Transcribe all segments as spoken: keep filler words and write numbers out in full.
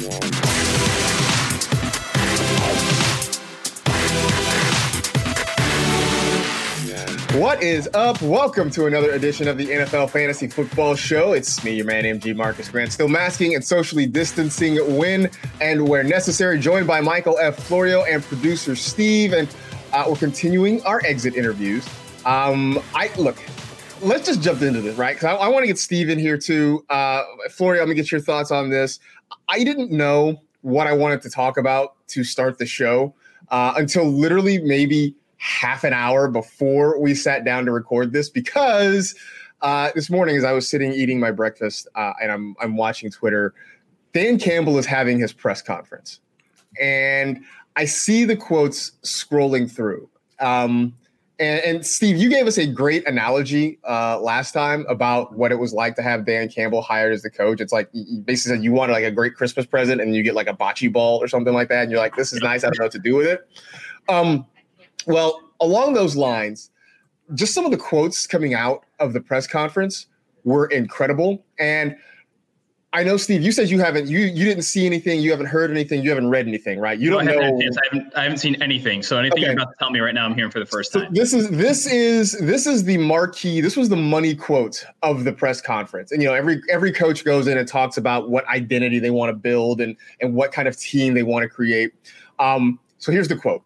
What is up? Welcome to another edition of the N F L Fantasy Football Show. It's me, your man, M G Marcus Grant, still masking and socially distancing when and where necessary, joined by Michael F. Florio and producer Steve. And uh, we're continuing our exit interviews. Um, I look, let's just jump into this, right? Because I, I want to get Steve in here too. Uh, Florio, let me get your thoughts on this. I didn't know what I wanted to talk about to start the show uh, until literally maybe half an hour before we sat down to record this, because uh, this morning as I was sitting eating my breakfast uh, and I'm I'm watching Twitter, Dan Campbell is having his press conference. And I see the quotes scrolling through. Um, and, and Steve, you gave us a great analogy uh, last time about what it was like to have Dan Campbell hired as the coach. It's like you basically said you wanted like a great Christmas present and you get like a bocce ball or something like that. And you're like, this is nice. I don't know what to do with it. Um, Well, along those lines, just some of the quotes coming out of the press conference were incredible. And I know, Steve, you said you haven't, you you didn't see anything, you haven't heard anything, you haven't read anything, right? You no, don't I know. haven't, I haven't, I haven't seen anything. So anything okay. you're about to tell me right now, I'm hearing for the first time. So this is this is this is the marquee. This was the money quote of the press conference. And you know, every every coach goes in and talks about what identity they want to build and and what kind of team they want to create. Um, so here's the quote.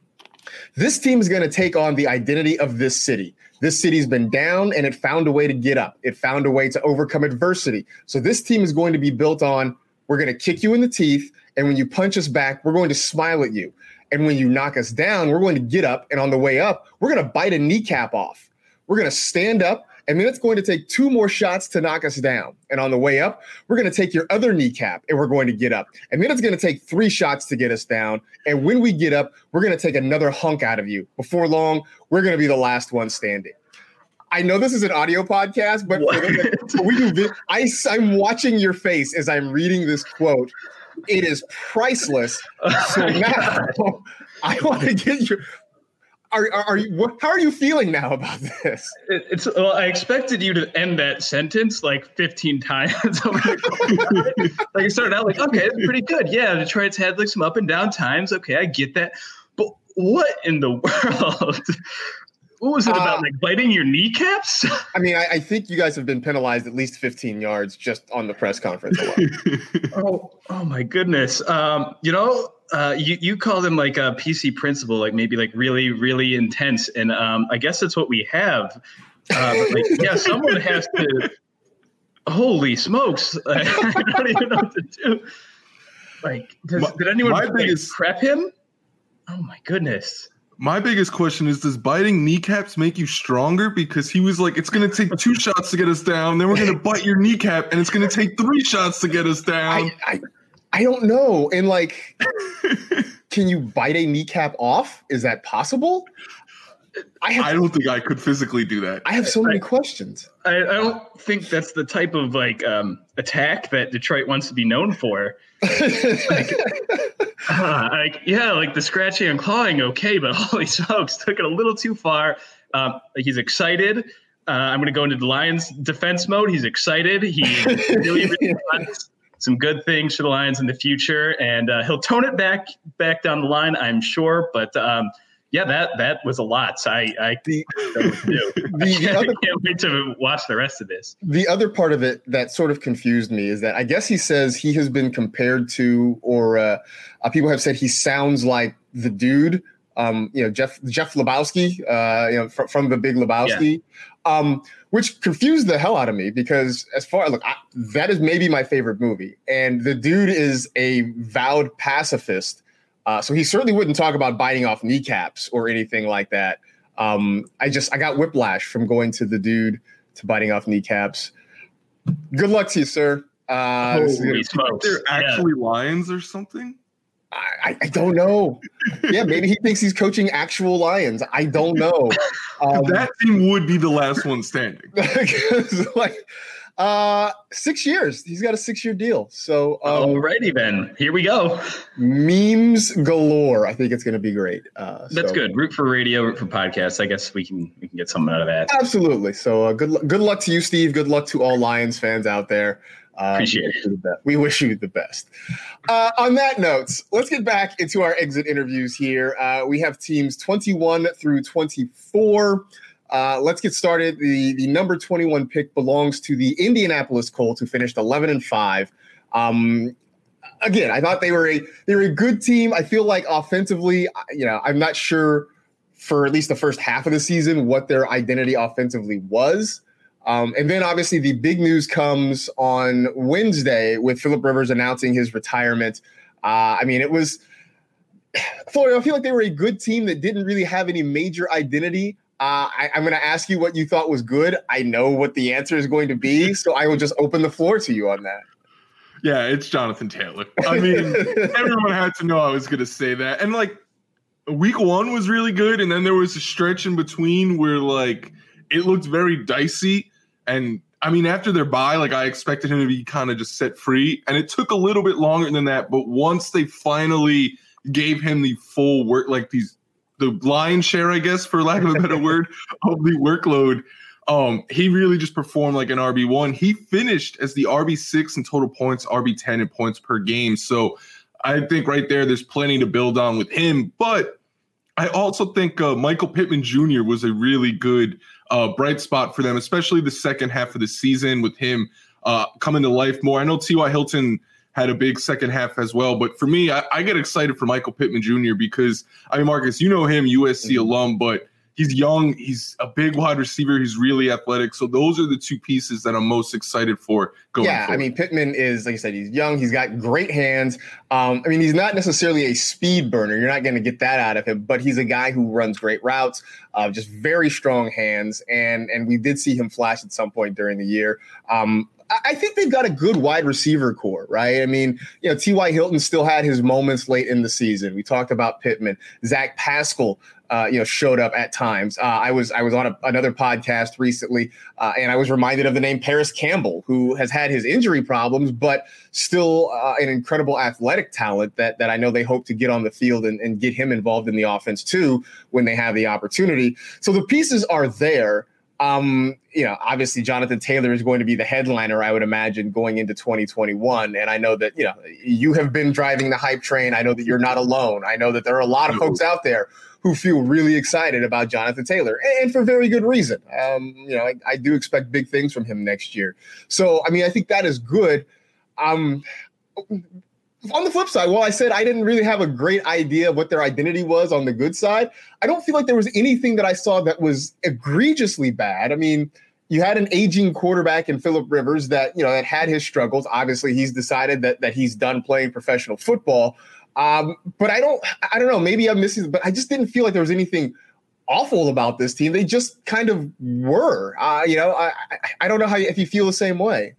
This team is going to take on the identity of this city. This city's been down and it found a way to get up. It found a way to overcome adversity. So this team is going to be built on, we're going to kick you in the teeth. And when you punch us back, we're going to smile at you. And when you knock us down, we're going to get up. And on the way up, we're going to bite a kneecap off. We're going to stand up. And then it's going to take two more shots to knock us down. And on the way up, we're going to take your other kneecap and we're going to get up. And then it's going to take three shots to get us down. And when we get up, we're going to take another hunk out of you. Before long, we're going to be the last one standing. I know this is an audio podcast, but for we do, I, I'm watching your face as I'm reading this quote. It is priceless. So now I want to get your... Are, are are you? What, how are you feeling now about this? It, it's well, I expected you to end that sentence like fifteen times. Like it started out like, okay, it's pretty good. Yeah, Detroit's had like some up and down times. Okay, I get that. But what in the world? What was it about? Uh, like biting your kneecaps? I mean, I, I think you guys have been penalized at least fifteen yards just on the press conference alone. oh, oh my goodness. Um, you know. Uh, you, you call them like a P C principal, like maybe like really, really intense. And um, I guess that's what we have. Uh, but like, yeah, someone has to, holy smokes. I don't even know what to do. Like, does, my, did anyone like, biggest, prep him? Oh my goodness. My biggest question is, does biting kneecaps make you stronger? Because he was like, it's going to take two shots to get us down. Then we're going to bite your kneecap and it's going to take three shots to get us down. I, I, I don't know. And like, can you bite a kneecap off? Is that possible? I, have, I don't think I could physically do that. I have so many I, questions. I, I don't think that's the type of like um, attack that Detroit wants to be known for. like, uh, like, yeah, like the scratching and clawing, okay, but holy smokes, took it a little too far. Um, he's excited. Uh, I'm going to go into the Lions defense mode. He's excited. He really, really wants some good things for the Lions in the future, and uh, he'll tone it back back down the line, I'm sure. But um, yeah, that that was a lot. So I I, the, the, I, can't, other, I can't wait to watch the rest of this. The other part of it that sort of confused me is that I guess he says he has been compared to, or uh, uh, people have said he sounds like the dude, um, you know, Jeff Jeff Lebowski, uh, you know, fr- from the Big Lebowski. Yeah. Um, which confused the hell out of me because as far look, I, that is maybe my favorite movie. And the dude is a vowed pacifist. Uh, so he certainly wouldn't talk about biting off kneecaps or anything like that. Um, I just, I got whiplash from going to the dude to biting off kneecaps. Good luck to you, sir. Uh, Holy smokes. They're actually yeah. Lions or something? I, I don't know. Yeah, maybe he thinks he's coaching actual Lions. I don't know. Um, that team would be the last one standing. like uh, six years. He's got a six-year deal. So, um, alrighty then. Here we go. Memes galore. I think it's going to be great. Uh, That's so. good. Root for radio, root for podcasts. I guess we can we can get something out of that. Absolutely. So, uh, good good luck to you, Steve. Good luck to all Lions fans out there. Uh, Appreciate it. We wish you the best. Uh, on that note, let's get back into our exit interviews here. Uh, we have teams twenty-one through twenty-four. Uh, let's get started. The, the number twenty-one pick belongs to the Indianapolis Colts, who finished eleven and five. Um, again, I thought they were a they were a good team. I feel like offensively, you know, I'm not sure for at least the first half of the season what their identity offensively was. Um, and then obviously the big news comes on Wednesday with Philip Rivers announcing his retirement. Uh, I mean, it was Florida. I feel like they were a good team that didn't really have any major identity. Uh, I, I'm going to ask you what you thought was good. I know what the answer is going to be, so I will just open the floor to you on that. Yeah, it's Jonathan Taylor. I mean, everyone had to know I was going to say that. And like week one was really good. And then there was a stretch in between where like it looked very dicey. And I mean, after their bye, like I expected him to be kind of just set free. And it took a little bit longer than that. But once they finally gave him the full work, like these, the lion's share, I guess, for lack of a better word, of the workload, um, he really just performed like an R B one. He finished as the R B six in total points, R B ten in points per game. So I think right there, there's plenty to build on with him. But I also think uh, Michael Pittman Junior was a really good uh, bright spot for them, especially the second half of the season with him uh, coming to life more. I know T Y. Hilton had a big second half as well. But for me, I, I get excited for Michael Pittman Junior because, I mean, Marcus, you know him, U S C mm-hmm. alum, but he's young. He's a big wide receiver. He's really athletic. So those are the two pieces that I'm most excited for going Yeah, forward. I mean, Pittman is, like I said, he's young. He's got great hands. Um, I mean, he's not necessarily a speed burner. You're not going to get that out of him, but he's a guy who runs great routes, uh, just very strong hands. And, and we did see him flash at some point during the year. Um, I think they've got a good wide receiver core, right? I mean, you know, T Y. Hilton still had his moments late in the season. We talked about Pittman. Zach Pascal, uh, you know, showed up at times. Uh, I was I was on a, another podcast recently, uh, and I was reminded of the name Paris Campbell, who has had his injury problems, but still uh, an incredible athletic talent that that I know they hope to get on the field and, and get him involved in the offense too when they have the opportunity. So the pieces are there. Um, you know, obviously Jonathan Taylor is going to be the headliner, I would imagine, going into twenty twenty-one. And I know that, you know, you have been driving the hype train. I know that you're not alone. I know that there are a lot of folks out there who feel really excited about Jonathan Taylor, and for very good reason. Um, you know, I, I do expect big things from him next year. So, I mean, I think that is good. Um, On the flip side, while I said I didn't really have a great idea of what their identity was on the good side, I don't feel like there was anything that I saw that was egregiously bad. I mean, you had an aging quarterback in Philip Rivers that, you know, that had his struggles. Obviously, he's decided that that he's done playing professional football. Um, but I don't, I don't know, maybe I'm missing, but I just didn't feel like there was anything awful about this team. They just kind of were. Uh, you know, I, I don't know how if you feel the same way.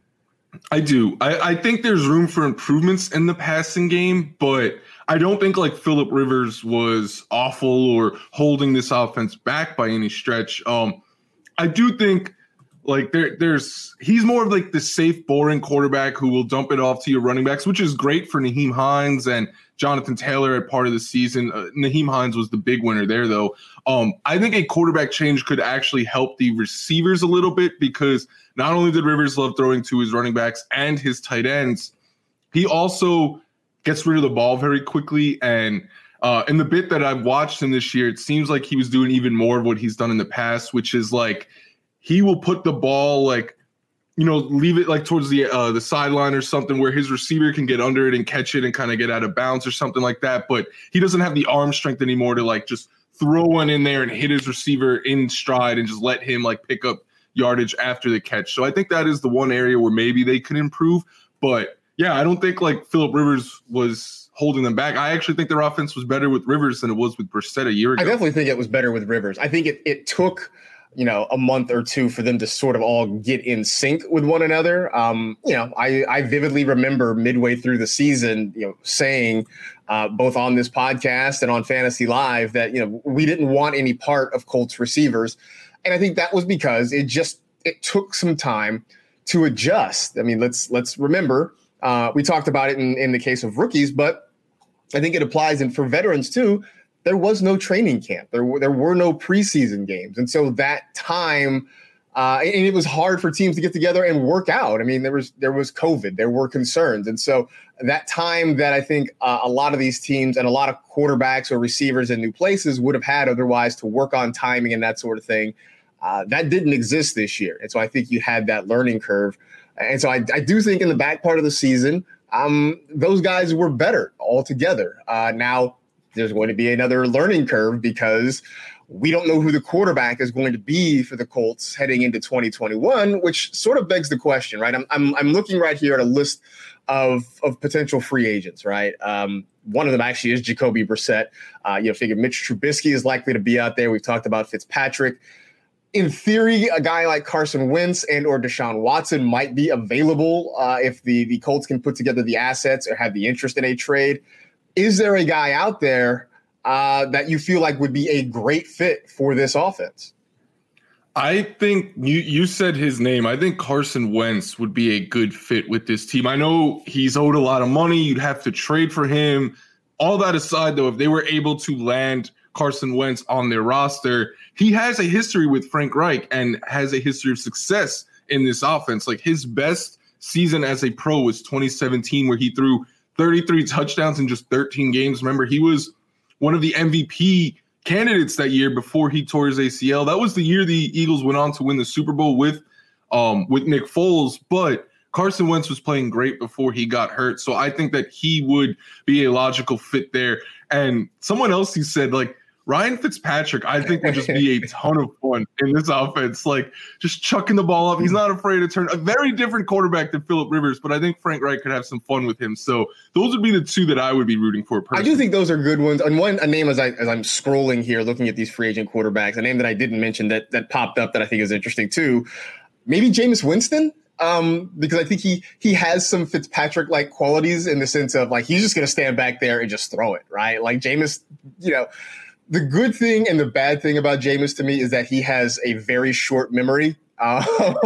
I do. I, I think there's room for improvements in the passing game, but I don't think like Philip Rivers was awful or holding this offense back by any stretch. Um, I do think like there, there's he's more of like the safe, boring quarterback who will dump it off to your running backs, which is great for Nyheim Hines and Jonathan Taylor at part of the season. Uh, Nyheim Hines was the big winner there, though. Um, I think a quarterback change could actually help the receivers a little bit because not only did Rivers love throwing to his running backs and his tight ends, he also gets rid of the ball very quickly. And uh, in the bit that I've watched him this year, it seems like he was doing even more of what he's done in the past, which is like he will put the ball like, you know, leave it like towards the uh, the sideline or something where his receiver can get under it and catch it and kind of get out of bounds or something like that. But he doesn't have the arm strength anymore to like just throw one in there and hit his receiver in stride and just let him like pick up yardage after the catch. So I think that is the one area where maybe they could improve. But yeah, I don't think like Philip Rivers was holding them back. I actually think their offense was better with Rivers than it was with Brissett a year ago. I definitely think it was better with Rivers. I think it it took, you know, a month or two for them to sort of all get in sync with one another. Um, you know, I, I vividly remember midway through the season, you know, saying uh, both on this podcast and on Fantasy Live that, you know, we didn't want any part of Colts receivers. And I think that was because it just, it took some time to adjust. I mean, let's, let's remember, uh, we talked about it in, in the case of rookies, but I think it applies in for veterans too. There was no training camp. There were, there were no preseason games. And so that time Uh, and it was hard for teams to get together and work out. I mean, there was there was COVID, there were concerns. And so that time that I think uh, a lot of these teams and a lot of quarterbacks or receivers in new places would have had otherwise to work on timing and that sort of thing, uh, that didn't exist this year. And so I think you had that learning curve. And so I, I do think in the back part of the season, um, those guys were better altogether. Uh, now, there's going to be another learning curve because we don't know who the quarterback is going to be for the Colts heading into twenty twenty-one, which sort of begs the question, right? I'm I'm, I'm looking right here at a list of, of potential free agents, right? Um, one of them actually is Jacoby Brissett. Uh, you know, figure Mitch Trubisky is likely to be out there. We've talked about Fitzpatrick. In theory, a guy like Carson Wentz and or Deshaun Watson might be available uh, if the, the Colts can put together the assets or have the interest in a trade. Is there a guy out there uh, that you feel like would be a great fit for this offense? I think you, you said his name. I think Carson Wentz would be a good fit with this team. I know he's owed a lot of money. You'd have to trade for him. All that aside, though, if they were able to land Carson Wentz on their roster, he has a history with Frank Reich and has a history of success in this offense. Like his best season as a pro was twenty seventeen, where he threw thirty-three touchdowns in just thirteen games. Remember, he was one of the M V P candidates that year before he tore his A C L. That was the year the Eagles went on to win the Super Bowl with um, with Nick Foles. But Carson Wentz was playing great before he got hurt. So I think that he would be a logical fit there. And someone else who said, like, Ryan Fitzpatrick, I think, would just be a ton of fun in this offense. Like, just chucking the ball up. He's not afraid to turn. A very different quarterback than Phillip Rivers, but I think Frank Reich could have some fun with him. So those would be the two that I would be rooting for personally. I do think those are good ones. And one, a name as, I, as I'm scrolling here, looking at these free agent quarterbacks, a name that I didn't mention that that popped up that I think is interesting too, maybe Jameis Winston. Um, because I think he he has some Fitzpatrick-like qualities in the sense of, like, he's just going to stand back there and just throw it, right? Like Jameis, you know, the good thing and the bad thing about Jameis to me is that he has a very short memory. Um,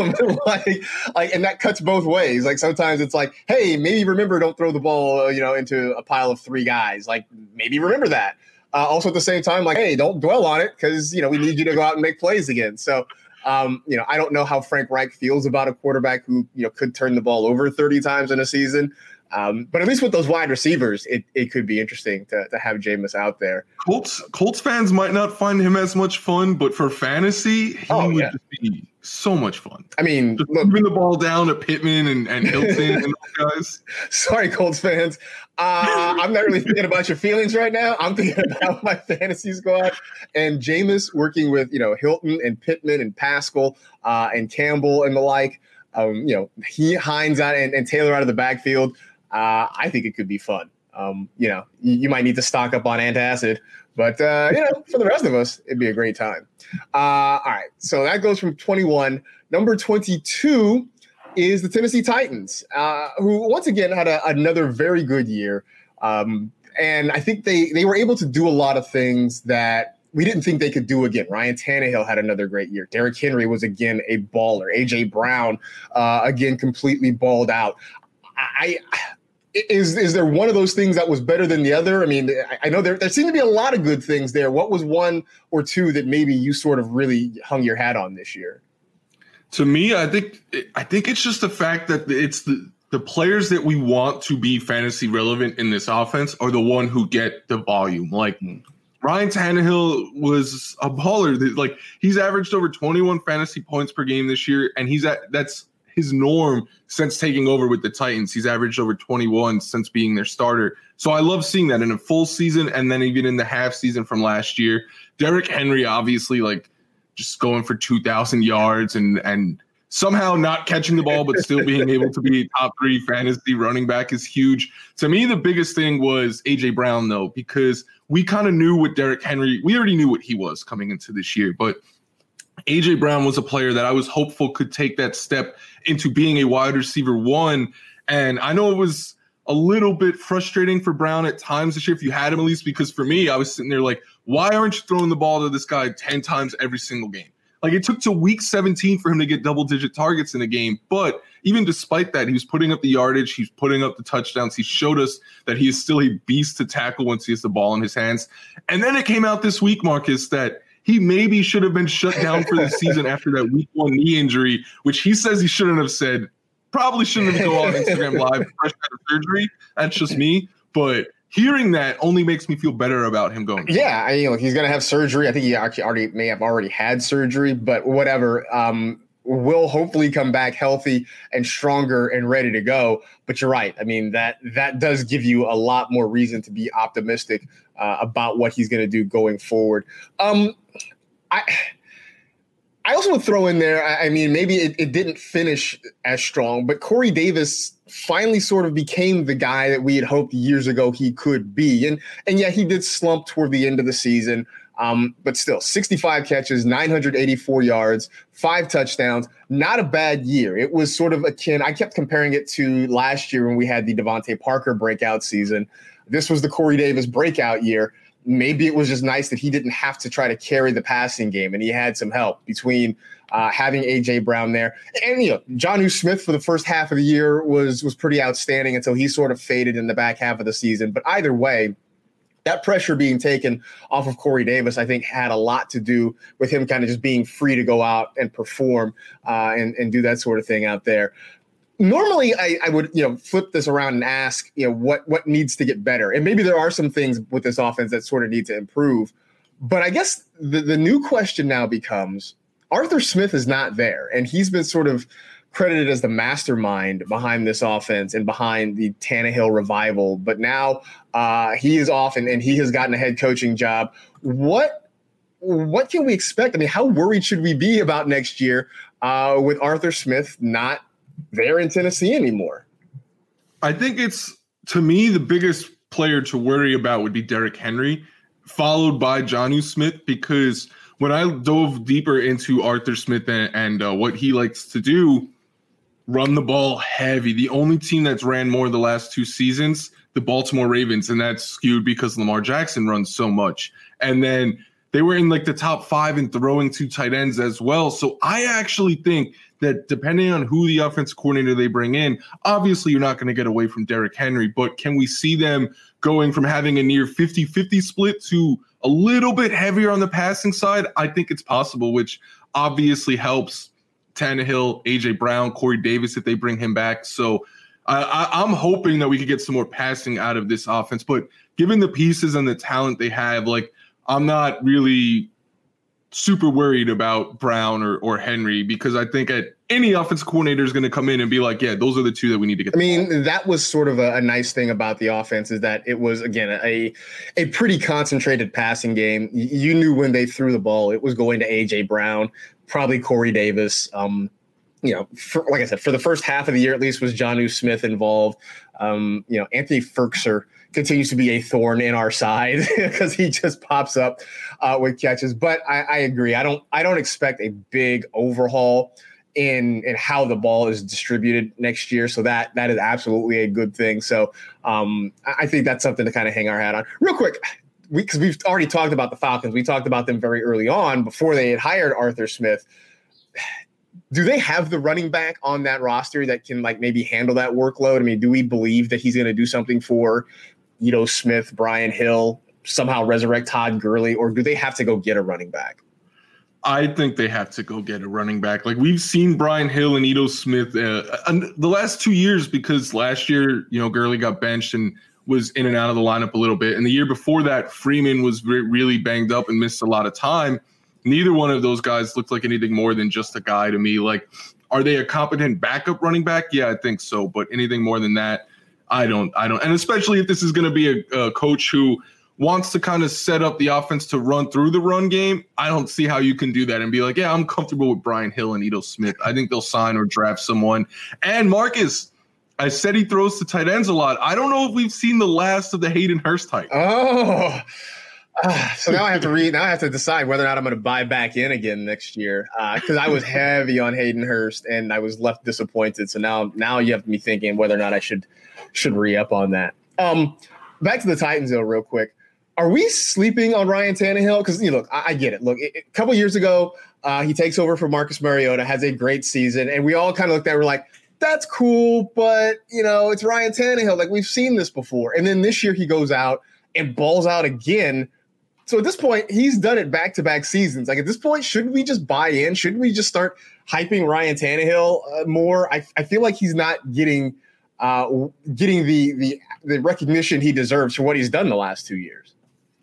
like, like, and that cuts both ways. Like sometimes it's like, hey, maybe remember, don't throw the ball, uh, you know, into a pile of three guys. Like maybe remember that. Uh, also at the same time, like, hey, don't dwell on it because, you know, we need you to go out and make plays again. So, um, you know, I don't know how Frank Reich feels about a quarterback who, you know, could turn the ball over thirty times in a season. Um, but at least with those wide receivers, it, it could be interesting to, to have Jameis out there. Colts Colts fans might not find him as much fun, but for fantasy, he oh, would yeah. just be so much fun. I mean, just look, moving the ball down to Pittman and, and Hilton and those guys. Sorry, Colts fans. Uh, I'm not really thinking about your feelings right now. I'm thinking about my fantasy squad and Jameis working with, you know, Hilton and Pittman and Pascal uh, and Campbell and the like. Um, you know, he Hines out and, and Taylor out of the backfield. Uh, I think it could be fun. Um, you know, you, you might need to stock up on antacid, but, uh, you know, for the rest of us, it'd be a great time. Uh, all right. So that goes from twenty-one. Number twenty-two is the Tennessee Titans, uh, who once again had a, another very good year. Um, and I think they, they were able to do a lot of things that we didn't think they could do again. Ryan Tannehill had another great year. Derrick Henry was again a baller. A J Brown, uh, again, completely balled out. I, Is is there one of those things that was better than the other? I mean, I, I know there, there seem to be a lot of good things there. What was one or two that maybe you sort of really hung your hat on this year? To me, I think I think it's just the fact that it's the, the players that we want to be fantasy relevant in this offense are the one who get the volume. Like Ryan Tannehill was a baller. Like he's averaged over twenty-one fantasy points per game this year, and he's at that's his norm since taking over with the Titans. He's averaged over twenty-one since being their starter. So I love seeing that in a full season and then even in the half season from last year. Derrick Henry, obviously, like just going for two thousand yards and and somehow not catching the ball, but still being able to be a top three fantasy running back is huge. To me, the biggest thing was A J Brown, though, because we kind of knew what Derrick Henry, we already knew what he was coming into this year, but A J Brown was a player that I was hopeful could take that step into being a wide receiver one. And I know it was a little bit frustrating for Brown at times this year if you had him at least, because for me, I was sitting there like, why aren't you throwing the ball to this guy ten times every single game? Like it took to week seventeen for him to get double digit targets in a game. But even despite that, he was putting up the yardage. He's putting up the touchdowns. He showed us that he is still a beast to tackle once he has the ball in his hands. And then it came out this week, Marcus, that he maybe should have been shut down for the season after that week one knee injury, which he says he shouldn't have said. Probably shouldn't have gone on Instagram Live fresh out of surgery. That's just me. But hearing that only makes me feel better about him going. Yeah, I mean, look, he's going to have surgery. I think he actually already may have already had surgery, but whatever. Um, will hopefully come back healthy and stronger and ready to go. But you're right. I mean, that that does give you a lot more reason to be optimistic uh, about what he's going to do going forward. Um, I. I also would throw in there, I mean, maybe it, it didn't finish as strong, but Corey Davis finally sort of became the guy that we had hoped years ago he could be. And and yeah, he did slump toward the end of the season, um, but still, sixty-five catches, nine hundred eighty-four yards, five touchdowns, not a bad year. It was sort of akin, I kept comparing it to last year when we had the Devontae Parker breakout season. This was the Corey Davis breakout year. Maybe it was just nice that he didn't have to try to carry the passing game, and he had some help between uh, having A J Brown there. And, you know, Jonnu Smith for the first half of the year was was pretty outstanding until he sort of faded in the back half of the season. But either way, that pressure being taken off of Corey Davis, I think, had a lot to do with him kind of just being free to go out and perform uh, and, and do that sort of thing out there. Normally, I, I would, you know, flip this around and ask, you know, what what needs to get better. And maybe there are some things with this offense that sort of need to improve. But I guess the, the new question now becomes, Arthur Smith is not there. And he's been sort of credited as the mastermind behind this offense and behind the Tannehill revival. But now uh, he is off and, and he has gotten a head coaching job. What what can we expect? I mean, how worried should we be about next year uh, with Arthur Smith not there in Tennessee anymore? I think it's, to me, the biggest player to worry about would be Derrick Henry, followed by Jonnu Smith, because when I dove deeper into Arthur Smith and, and uh, what he likes to do, run the ball heavy. The only team that's ran more the last two seasons, the Baltimore Ravens, and that's skewed because Lamar Jackson runs so much. And then they were in like the top five in throwing to tight ends as well. So I actually think that depending on who the offensive coordinator they bring in, obviously you're not going to get away from Derrick Henry, but can we see them going from having a near fifty-fifty split to a little bit heavier on the passing side? I think it's possible, which obviously helps Tannehill, A J Brown, Corey Davis if they bring him back. So I, I, I'm hoping that we could get some more passing out of this offense. But given the pieces and the talent they have, like, I'm not really super worried about Brown or, or Henry, because I think at any offensive coordinator is going to come in and be like, yeah, those are the two that we need to get. I mean, that was sort of a, a nice thing about the offense, is that it was, again, a a pretty concentrated passing game. You knew when they threw the ball, it was going to A J Brown, probably Corey Davis. Um, you know, for, like I said, for the first half of the year, at least, was Jonnu Smith involved. Um, you know, Anthony Ferkser continues to be a thorn in our side because he just pops up uh, with catches. But I, I agree. I don't I don't expect a big overhaul in in how the ball is distributed next year. So that that is absolutely a good thing. So um, I think that's something to kind of hang our hat on. Real quick, because we, we've already talked about the Falcons. We talked about them very early on before they had hired Arthur Smith. Do they have the running back on that roster that can, like, maybe handle that workload? I mean, do we believe that he's going to do something for Ito Smith, Brian Hill, somehow resurrect Todd Gurley, or do they have to go get a running back? I think they have to go get a running back. Like, we've seen Brian Hill and Ito Smith uh, the last two years, because last year, you know, Gurley got benched and was in and out of the lineup a little bit. And the year before that, Freeman was re- really banged up and missed a lot of time. Neither one of those guys looked like anything more than just a guy to me. Like, are they a competent backup running back? Yeah, I think so. But anything more than that, I don't, I don't. And especially if this is going to be a, a coach who wants to kind of set up the offense to run through the run game, I don't see how you can do that and be like, yeah, I'm comfortable with Brian Hill and Ito Smith. I think they'll sign or draft someone. And Marcus, I said he throws to tight ends a lot. I don't know if we've seen the last of the Hayden Hurst type. Oh, uh, so now I have to read. Now I have to decide whether or not I'm going to buy back in again next year, because uh, I was heavy on Hayden Hurst and I was left disappointed. So now, now you have me thinking whether or not I should should re-up on that. Um, back to the Titans, though, real quick. Are we sleeping on Ryan Tannehill? Because, you know, look, I, I get it. Look, it, a couple years ago, uh, he takes over for Marcus Mariota, has a great season, and we all kind of looked at it, we're like, that's cool, but, you know, it's Ryan Tannehill. Like, we've seen this before. And then this year he goes out and balls out again, So at this point, he's done it back-to-back seasons. Like at this point, shouldn't we just buy in? Shouldn't we just start hyping Ryan Tannehill uh, more? I, I feel like he's not getting uh, getting the, the the recognition he deserves for what he's done the last two years.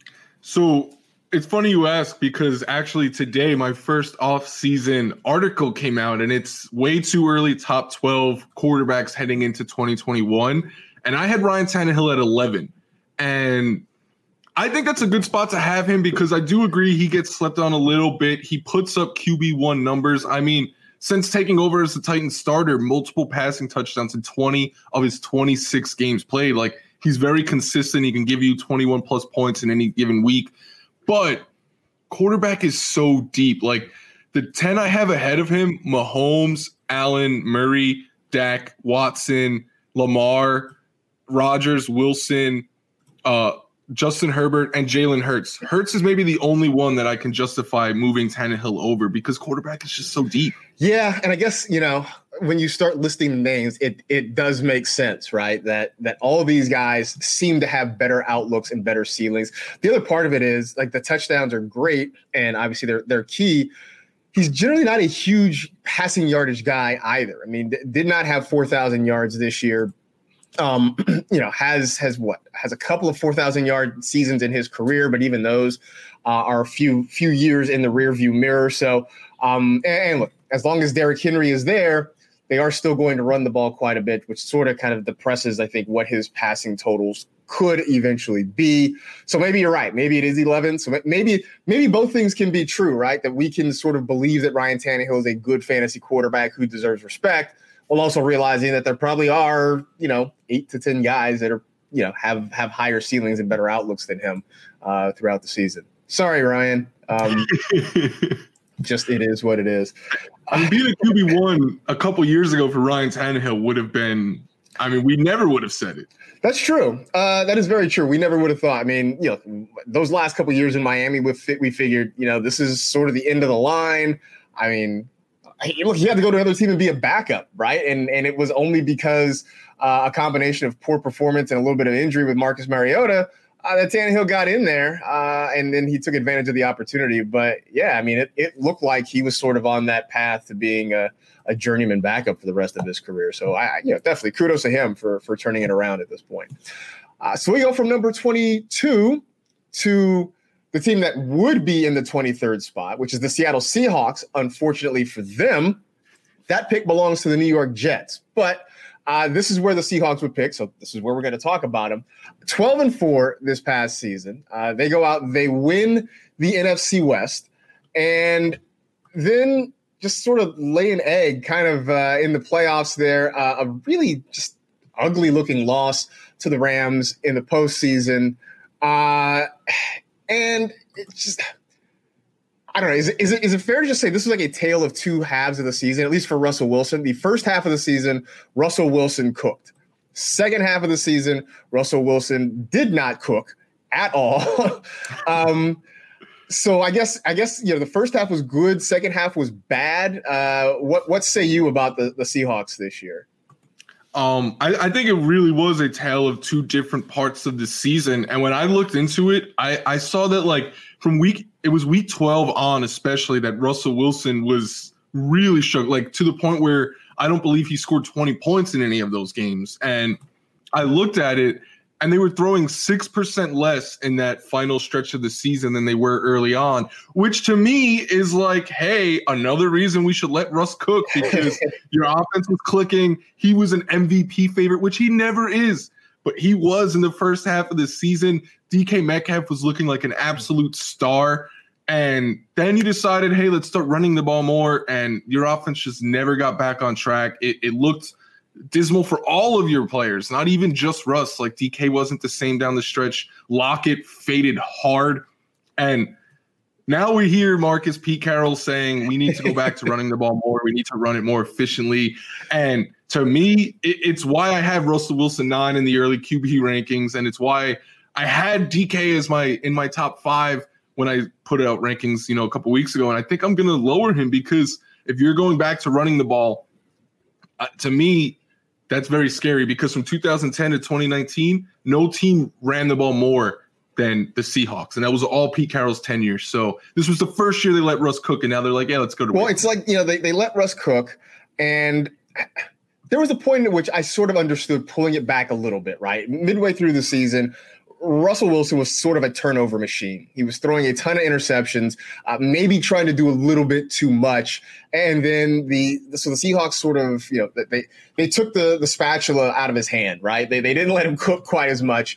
So it's funny you ask, because actually today my first off-season article came out, and it's way too early top twelve quarterbacks heading into twenty twenty-one. And I had Ryan Tannehill at eleven. And I think that's a good spot to have him, because I do agree he gets slept on a little bit. He puts up Q B one numbers. I mean, since taking over as the Titans starter, multiple passing touchdowns in twenty of his twenty-six games played. Like, he's very consistent. He can give you twenty-one plus points in any given week. But quarterback is so deep. Like, the ten I have ahead of him, Mahomes, Allen, Murray, Dak, Watson, Lamar, Rodgers, Wilson, uh, Justin Herbert, and Jalen Hurts. Hurts is maybe the only one that I can justify moving Tannehill over, because quarterback is just so deep. Yeah, and I guess, you know, when you start listing names, it it does make sense, right? That that all these guys seem to have better outlooks and better ceilings. The other part of it is, like, the touchdowns are great, and obviously they're they're key. He's generally not a huge passing yardage guy either. I mean, did not have four thousand yards this year. Um, you know, has has what has a couple of four thousand yard seasons in his career, but even those uh, are a few few years in the rearview mirror. So, um, and, and look, as long as Derrick Henry is there, they are still going to run the ball quite a bit, which sort of kind of depresses, I think, what his passing totals could eventually be. So maybe you're right. Maybe it is eleven. So maybe maybe both things can be true, right? That we can sort of believe that Ryan Tannehill is a good fantasy quarterback who deserves respect, while also realizing that there probably are, you know, eight to ten guys that are, you know, have have higher ceilings and better outlooks than him uh, throughout the season. Sorry, Ryan. Um, just it is what it is. I mean, being a Q B one a couple years ago for Ryan Tannehill would have been, I mean, we never would have said it. That's true. Uh, that is very true. We never would have thought. I mean, you know, those last couple of years in Miami, we we figured, you know, this is sort of the end of the line. I mean, look, he had to go to another team and be a backup, right? And and it was only because uh, a combination of poor performance and a little bit of injury with Marcus Mariota uh, that Tannehill got in there, uh, and then he took advantage of the opportunity. But yeah, I mean, it, it looked like he was sort of on that path to being a, a journeyman backup for the rest of his career. So I, you know, definitely kudos to him for for turning it around at this point. Uh, so we go from number twenty-two to the team that would be in the twenty-third spot, which is the Seattle Seahawks. Unfortunately for them, that pick belongs to the New York Jets. But uh, this is where the Seahawks would pick, so this is where we're going to talk about them. twelve and four this past season. Uh, they go out, they win the N F C West, and then just sort of lay an egg kind of uh, in the playoffs there. Uh, a really just ugly-looking loss to the Rams in the postseason. Uh And it's just, I don't know, is it, is it is it fair to just say this is like a tale of two halves of the season, at least for Russell Wilson? The first half of the season, Russell Wilson cooked. Second half of the season, Russell Wilson did not cook at all. um, so I guess, I guess you know, the first half was good, second half was bad. Uh, what what say you about the, the Seahawks this year? Um, I, I think it really was a tale of two different parts of the season. And when I looked into it, I, I saw that like from week, it was week twelve on, especially, that Russell Wilson was really shook, like to the point where I don't believe he scored twenty points in any of those games. And I looked at it, and they were throwing six percent less in that final stretch of the season than they were early on, which to me is like, hey, another reason we should let Russ cook, because your offense was clicking. He was an M V P favorite, which he never is, but he was in the first half of the season. D K Metcalf was looking like an absolute star. And then you decided, hey, let's start running the ball more, and your offense just never got back on track. It, it looked dismal for all of your players, not even just Russ. Like, D K wasn't the same down the stretch. Lockett faded hard. And now we hear Marcus Pete Carroll saying we need to go back to running the ball more. We need to run it more efficiently. And to me, it, it's why I have Russell Wilson nine in the early Q B rankings, and it's why I had D K as my in my top five when I put out rankings, you know, a couple weeks ago. And I think I'm going to lower him, because if you're going back to running the ball, uh, to me, that's very scary, because from two thousand ten to twenty nineteen, no team ran the ball more than the Seahawks. And that was all Pete Carroll's tenure. So this was the first year they let Russ cook, and now they're like, yeah, let's go to Well, Wade. It's like, you know, they, they let Russ cook, and there was a point at which I sort of understood pulling it back a little bit, right? Midway through the season, Russell Wilson was sort of a turnover machine. He was throwing a ton of interceptions, uh, maybe trying to do a little bit too much. And then the so the Seahawks sort of, you know, they they took the, the spatula out of his hand, right? They they didn't let him cook quite as much.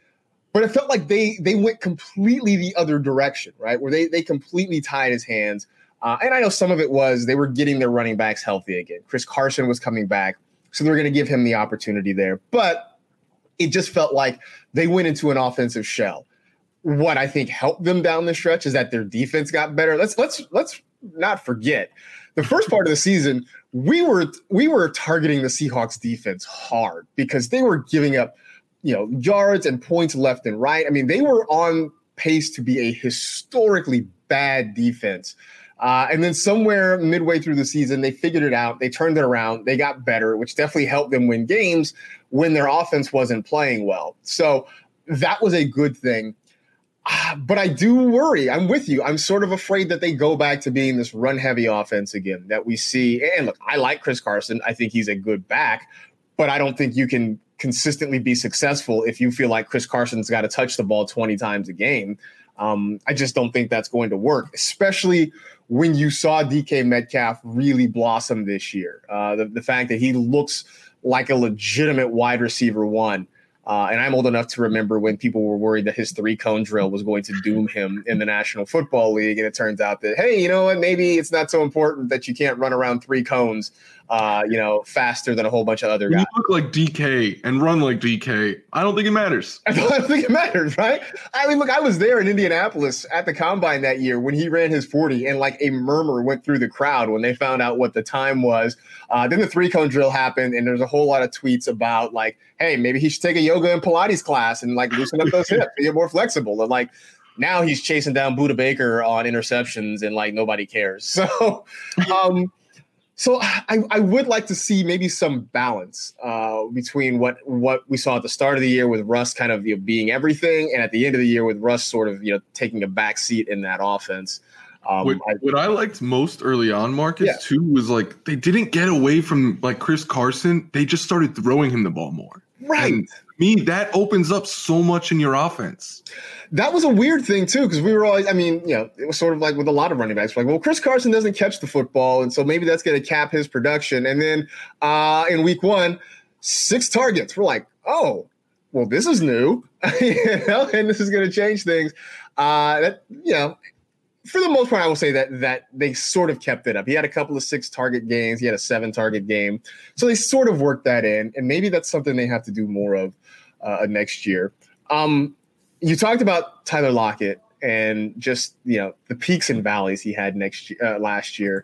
But it felt like they they went completely the other direction, right? Where they they completely tied his hands. Uh, and I know some of it was they were getting their running backs healthy again. Chris Carson was coming back, so they're going to give him the opportunity there. But it just felt like they went into an offensive shell. What I think helped them down the stretch is that their defense got better. Let's let's let's not forget the first part of the season. We were we were targeting the Seahawks defense hard because they were giving up, you know, yards and points left and right. I mean, they were on pace to be a historically bad defense. Uh, and then somewhere midway through the season, they figured it out. They turned it around. They got better, which definitely helped them win games when their offense wasn't playing well. So that was a good thing. Uh, but I do worry. I'm with you. I'm sort of afraid that they go back to being this run-heavy offense again that we see. And look, I like Chris Carson. I think he's a good back. But I don't think you can consistently be successful if you feel like Chris Carson's got to touch the ball twenty times a game. Um, I just don't think that's going to work, especially when you saw D K Metcalf really blossom this year. Uh, the, the fact that he looks like a legitimate wide receiver one. Uh, and I'm old enough to remember when people were worried that his three-cone drill was going to doom him in the National Football League. And it turns out that, hey, you know what, maybe it's not so important that you can't run around three cones, uh, you know, faster than a whole bunch of other when guys. You look like D K and run like D K. I don't think it matters. I don't think it matters, right? I mean, look, I was there in Indianapolis at the Combine that year when he ran his forty, and like a murmur went through the crowd when they found out what the time was. Uh, then the three-cone drill happened, and there's a whole lot of tweets about like, hey, maybe he should take a yoga and Pilates class and like loosen up those hips, be more flexible. And like now he's chasing down Budda Baker on interceptions and like nobody cares. So, um, so I, I would like to see maybe some balance uh, between what what we saw at the start of the year with Russ kind of, you know, being everything, and at the end of the year with Russ sort of, you know, taking a back seat in that offense. Um, what, I, what I liked most early on, Marcus, yeah. too, was like they didn't get away from like Chris Carson. They just started throwing him the ball more. Right. And me, that opens up so much in your offense. That was a weird thing, too, because we were always, I mean, you know, it was sort of like with a lot of running backs. Like, well, Chris Carson doesn't catch the football, and so maybe that's going to cap his production. And then uh, in week one, six targets. We're like, oh, well, this is new, you know, and this is going to change things. Uh, that, you know, for the most part, I will say that that they sort of kept it up. He had a couple of six target games. He had a seven target game. So they sort of worked that in, and maybe that's something they have to do more of uh, next year. Um, you talked about Tyler Lockett and just, you know, the peaks and valleys he had next uh, last year.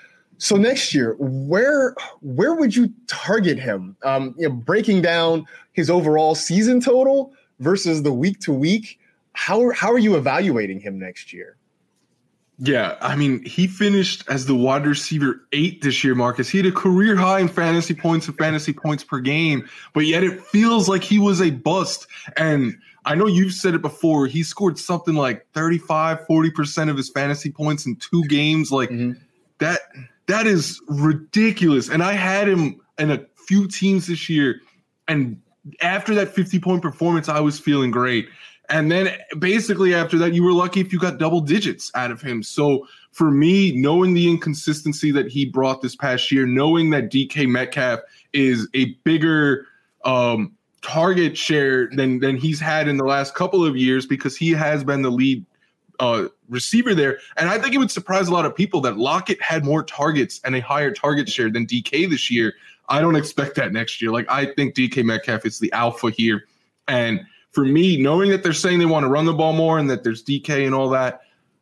So next year, where where would you target him? Um, you know, breaking down his overall season total versus the week to week. How how are you evaluating him next year? Yeah, I mean, he finished as the wide receiver eight this year, Marcus. He had a career high in fantasy points and fantasy points per game, but yet it feels like he was a bust. And I know you've said it before. He scored something like thirty-five, forty percent of his fantasy points in two games. Like mm-hmm. that, that is ridiculous. And I had him in a few teams this year. And after that fifty-point performance, I was feeling great. And then basically after that, you were lucky if you got double digits out of him. So for me, knowing the inconsistency that he brought this past year, knowing that D K Metcalf is a bigger um, target share than, than he's had in the last couple of years, because he has been the lead uh, receiver there. And I think it would surprise a lot of people that Lockett had more targets and a higher target share than D K this year. I don't expect that next year. Like, I think D K Metcalf is the alpha here. And for me, knowing that they're saying they want to run the ball more and that there's D K and all that,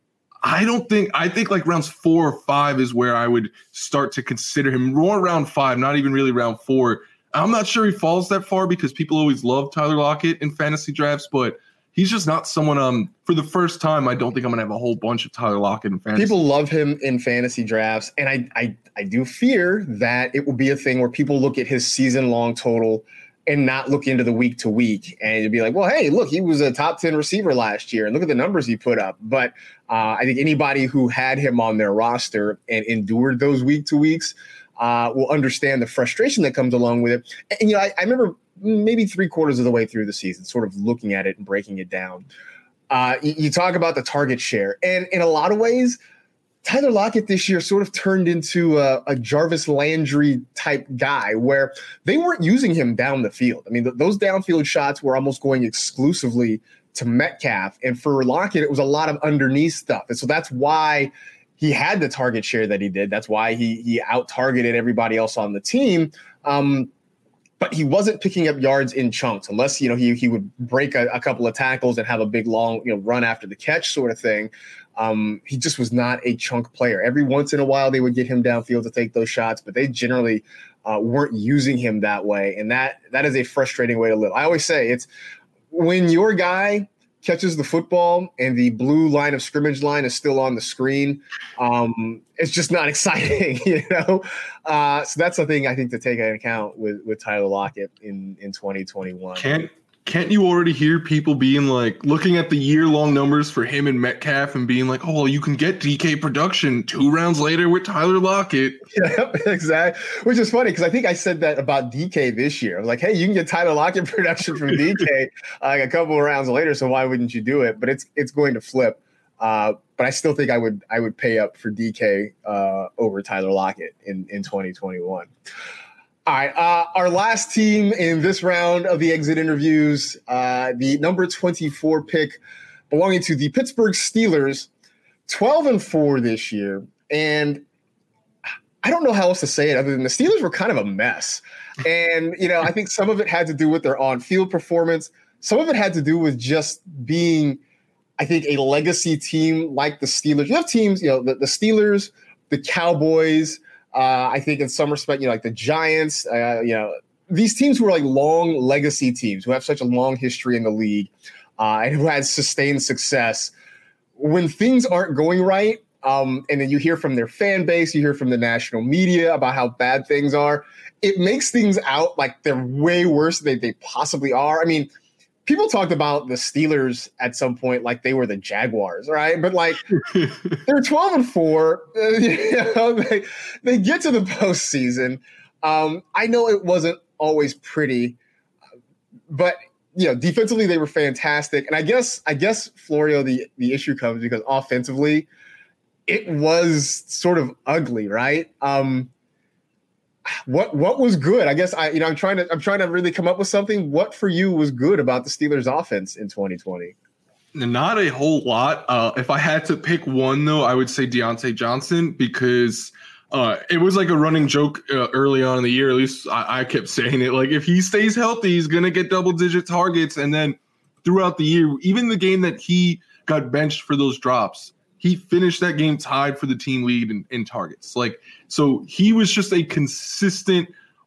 I don't think – I think like rounds four or five is where I would start to consider him. More round five, not even really round four. I'm not sure he falls that far because people always love Tyler Lockett in fantasy drafts, but he's just not someone um, – for the first time, I don't think I'm going to have a whole bunch of Tyler Lockett in fantasy. People love him in fantasy drafts, and I, I, I do fear that it will be a thing where people look at his season-long total and not look into the week to week and be like, well, hey, look, he was a top ten receiver last year and look at the numbers he put up. But uh, I think anybody who had him on their roster and endured those week to weeks uh, will understand the frustration that comes along with it. And, and you know, I, I remember maybe three quarters of the way through the season, sort of looking at it and breaking it down. Uh, you, you talk about the target share, and in a lot of ways, Tyler Lockett this year sort of turned into a, a Jarvis Landry type guy where they weren't using him down the field. I mean, th- those downfield shots were almost going exclusively to Metcalf. And for Lockett, it was a lot of underneath stuff. And so that's why he had the target share that he did. That's why he he out-targeted everybody else on the team. Um, but he wasn't picking up yards in chunks unless, you know, he he would break a, a couple of tackles and have a big, long, you know, run after the catch sort of thing. Um, he just was not a chunk player. Every once in a while, they would get him downfield to take those shots, but they generally uh, weren't using him that way. And that that is a frustrating way to live. I always say it's when your guy catches the football and the blue line of scrimmage line is still on the screen, um, it's just not exciting, you know? Uh, so that's the thing I think to take into account with, with Tyler Lockett in, in twenty twenty-one. Can't Can't you already hear people being like, looking at the year-long numbers for him and Metcalf and being like, oh, well, you can get D K production two rounds later with Tyler Lockett. Yeah, exactly. Which is funny because I think I said that about D K this year. I was like, hey, you can get Tyler Lockett production from D K uh, like a couple of rounds later, so why wouldn't you do it? But it's it's going to flip. Uh, but I still think I would I would pay up for D K uh, over Tyler Lockett in, in twenty twenty-one. All right, uh, our last team in this round of the exit interviews, uh, the number twenty-four pick belonging to the Pittsburgh Steelers, twelve and four this year. And I don't know how else to say it other than the Steelers were kind of a mess. And, you know, I think some of it had to do with their on-field performance. Some of it had to do with just being, I think, a legacy team like the Steelers. You have teams, you know, the, the Steelers, the Cowboys, Uh, I think in some respect, you know, like the Giants, uh, you know, these teams who are like long legacy teams who have such a long history in the league uh, and who had sustained success. When things aren't going right, um, and then you hear from their fan base, you hear from the national media about how bad things are, it makes things out like they're way worse than they possibly are. I mean, people talked about the Steelers at some point like they were the Jaguars, right? But like they're twelve and four. Uh, you know, they, they get to the postseason. Um, I know it wasn't always pretty, but you know, defensively they were fantastic. And I guess I guess Florio, the the issue comes because offensively it was sort of ugly, right? Um, What what was good? I guess I you know I'm trying to I'm trying to really come up with something. What for you was good about the Steelers offense in twenty twenty? Not a whole lot. Uh, if I had to pick one though, I would say Deontay Johnson because uh, it was like a running joke uh, early on in the year. At least I, I kept saying it. Like if he stays healthy, he's gonna get double digit targets. And then throughout the year, even the game that he got benched for those drops, he finished that game tied for the team lead in, in targets. Like, so he was just a consistent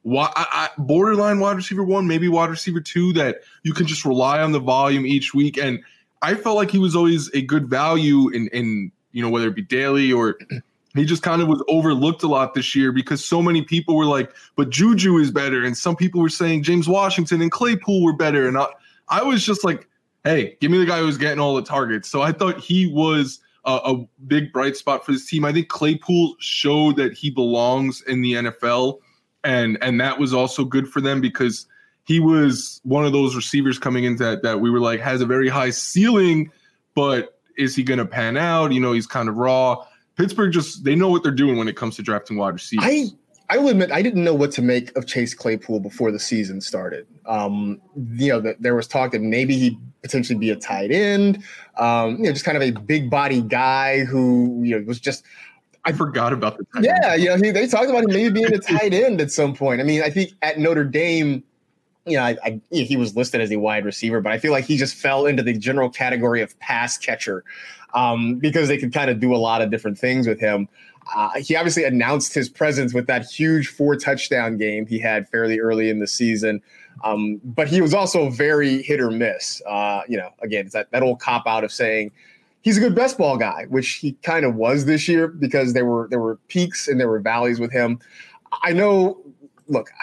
borderline wide receiver one, maybe wide receiver two that you can just rely on the volume each week. And I felt like he was always a good value in, in you know, whether it be daily or he just kind of was overlooked a lot this year because so many people were like, but Juju is better. And some people were saying James Washington and Claypool were better. And I, I was just like, hey, give me the guy who's getting all the targets. So I thought he was a, a big bright spot for this team. I think Claypool showed that he belongs in the N F L. And, and that was also good for them because he was one of those receivers coming into that, that we were like, has a very high ceiling, but is he going to pan out? You know, he's kind of raw. Pittsburgh just, they know what they're doing when it comes to drafting wide receivers. I, I will admit, I didn't know what to make of Chase Claypool before the season started. Um, you know, that there was talk that maybe he'd potentially be a tight end, um, you know, just kind of a big body guy who, you know, was just, I forgot about the tight yeah, end. you know, he, they talked about him maybe being a tight end at some point. I mean, I think at Notre Dame, you know, I, I, he was listed as a wide receiver, but I feel like he just fell into the general category of pass catcher um, because they could kind of do a lot of different things with him. Uh, he obviously announced his presence with that huge four touchdown game he had fairly early in the season. Um, but he was also very hit or miss. Uh, you know, again, it's that, that old cop out of saying he's a good best ball guy, which he kind of was this year because there were there were peaks and there were valleys with him. I know, look,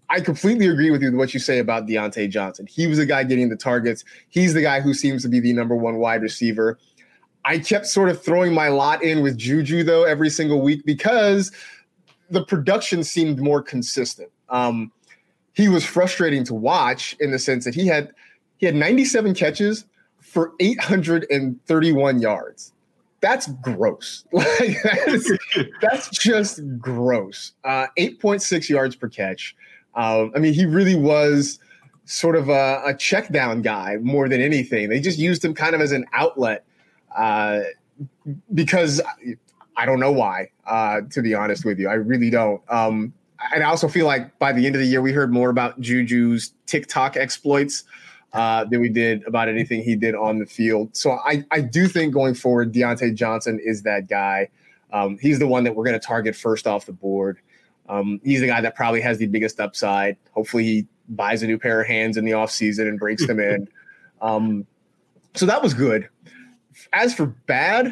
I completely agree with you with what you say about Diontae Johnson. He was the guy getting the targets. He's the guy who seems to be the number one wide receiver. I kept sort of throwing my lot in with Juju, though, every single week because the production seemed more consistent. Um, he was frustrating to watch in the sense that he had he had ninety-seven catches for eight hundred thirty-one yards. That's gross. Like that is, that's just gross. Uh, eight point six yards per catch. Um, I mean, he really was sort of a, a check down guy more than anything. They just used him kind of as an outlet uh, because I don't know why, uh, to be honest with you. I really don't. Um, and I also feel like by the end of the year, we heard more about Juju's TikTok exploits uh, than we did about anything he did on the field. So I, I do think going forward, Diontae Johnson is that guy. Um, he's the one that we're going to target first off the board. Um, he's the guy that probably has the biggest upside. Hopefully he buys a new pair of hands in the offseason and breaks them in. Um, so that was good. As for bad,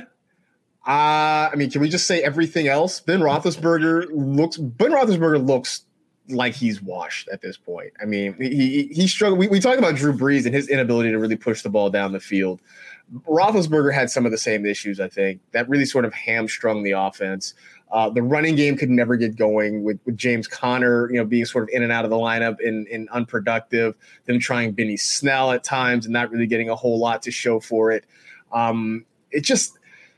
uh, I mean, can we just say everything else? Ben Roethlisberger looks Ben Roethlisberger looks like he's washed at this point. I mean, he he, he struggled. We, we talked about Drew Brees and his inability to really push the ball down the field. Roethlisberger had some of the same issues, I think, that really sort of hamstrung the offense. Uh, the running game could never get going with, with James Conner, you know, being sort of in and out of the lineup and, and unproductive, them trying Benny Snell at times and not really getting a whole lot to show for it. Um, it just,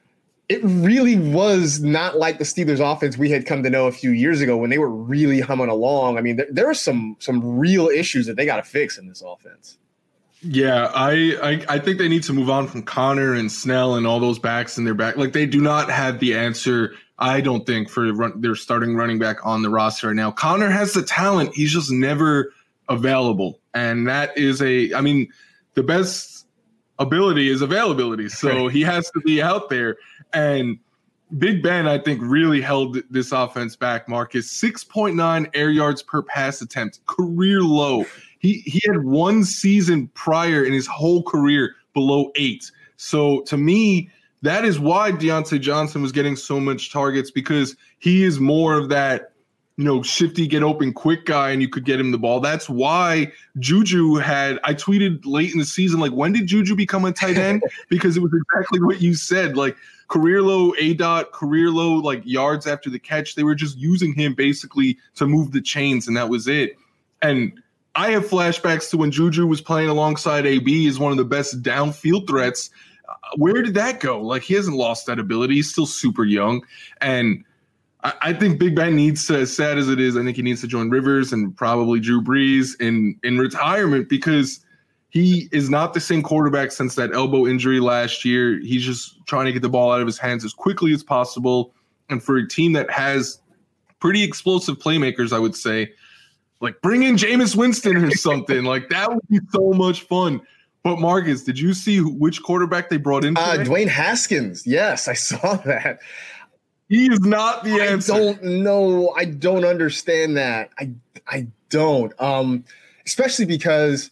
it really was not like the Steelers offense we had come to know a few years ago when they were really humming along. I mean, there, there are some, some real issues that they got to fix in this offense. Yeah, I, I I think they need to move on from Connor and Snell and all those backs in their back. Like, they do not have the answer, I don't think, for run, their starting running back on the roster right now. Connor has the talent. He's just never available. And that is a – I mean, the best ability is availability. So he has to be out there. And Big Ben, I think, really held this offense back, Marcus. six point nine air yards per pass attempt, career low. He he had one season prior in his whole career below eight. So to me, that is why Diontae Johnson was getting so much targets, because he is more of that, you know, shifty, get open quick guy, and you could get him the ball. That's why Juju had, I tweeted late in the season, like, when did Juju become a tight end? Because it was exactly what you said, like career low A DOT, career low, like yards after the catch. They were just using him basically to move the chains, and that was it. And I have flashbacks to when Juju was playing alongside A B as one of the best downfield threats. Uh, where did that go? Like, he hasn't lost that ability. He's still super young. And I, I think Big Ben needs to, as sad as it is, I think he needs to join Rivers and probably Drew Brees in, in retirement, because he is not the same quarterback since that elbow injury last year. He's just trying to get the ball out of his hands as quickly as possible. And for a team that has pretty explosive playmakers, I would say, like, bring in Jameis Winston or something. Like, that would be so much fun. But Marcus, did you see which quarterback they brought in? Uh, Dwayne Haskins. Yes, I saw that. He is not the answer. I don't know. I don't understand that. I I don't. Um, especially because